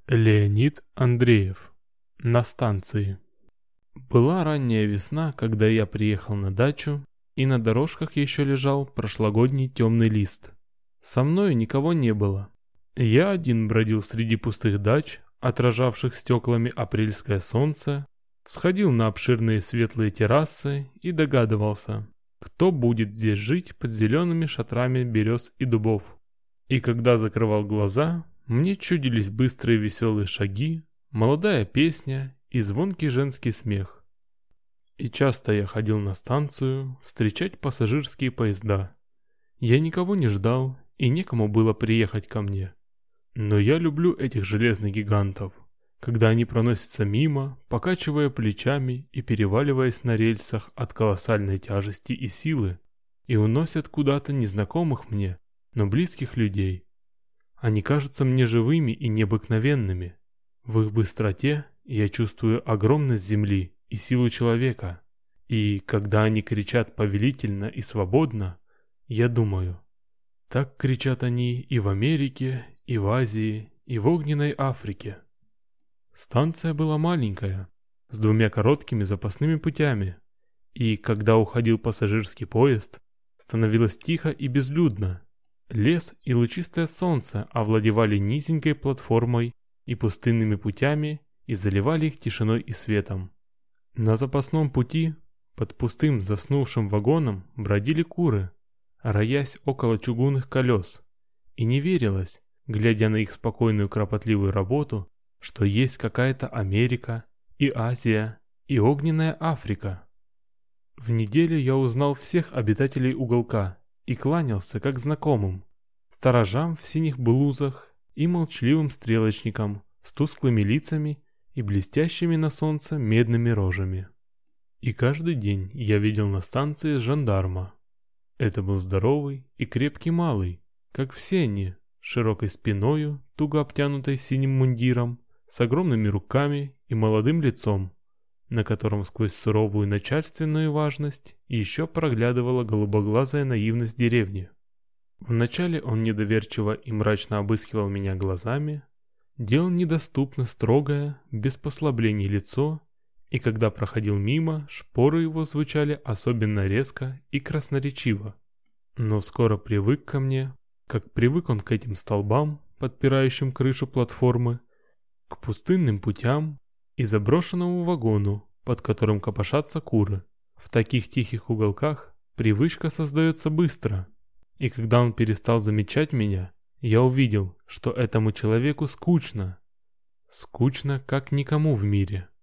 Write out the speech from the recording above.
Леонид Андреев. На станции. Была ранняя весна, когда я приехал на дачу, и на дорожках еще лежал прошлогодний темный лист. Со мною никого не было. Я один бродил среди пустых дач, отражавших стеклами апрельское солнце, сходил на обширные светлые террасы и догадывался, кто будет здесь жить под зелеными шатрами берез и дубов. И когда закрывал глаза, мне чудились быстрые веселые шаги, молодая песня и звонкий женский смех. И часто я ходил на станцию встречать пассажирские поезда. Я никого не ждал, и некому было приехать ко мне. Но я люблю этих железных гигантов, когда они проносятся мимо, покачивая плечами и переваливаясь на рельсах от колоссальной тяжести и силы, и уносят куда-то незнакомых мне, но близких людей. Они кажутся мне живыми и необыкновенными. В их быстроте я чувствую огромность земли и силу человека. И когда они кричат повелительно и свободно, я думаю, так кричат они и в Америке, и в Азии, и в огненной Африке. Станция была маленькая, с 2 короткими запасными путями. И когда уходил пассажирский поезд, становилось тихо и безлюдно. Лес и лучистое солнце овладевали низенькой платформой и пустынными путями и заливали их тишиной и светом. На запасном пути, под пустым заснувшим вагоном, бродили куры, роясь около чугунных колес, и не верилось, глядя на их спокойную кропотливую работу, что есть какая-то Америка и Азия и огненная Африка. В неделю я узнал всех обитателей уголка и кланялся как знакомым, сторожам в синих блузах и молчаливым стрелочникам с тусклыми лицами и блестящими на солнце медными рожами. И каждый день я видел на станции жандарма. Это был здоровый и крепкий малый, как все они, широкой спиною, туго обтянутой синим мундиром, с огромными руками и молодым лицом, на котором сквозь суровую начальственную важность еще проглядывала голубоглазая наивность деревни. Вначале он недоверчиво и мрачно обыскивал меня глазами, делал недоступно строгое, без послаблений лицо, и когда проходил мимо, шпоры его звучали особенно резко и красноречиво. Но скоро привык ко мне, как привык он к этим столбам, подпирающим крышу платформы, к пустынным путям и заброшенному вагону, под которым копошатся куры. В таких тихих уголках привычка создается быстро, и когда он перестал замечать меня, я увидел, что этому человеку скучно. Скучно, как никому в мире.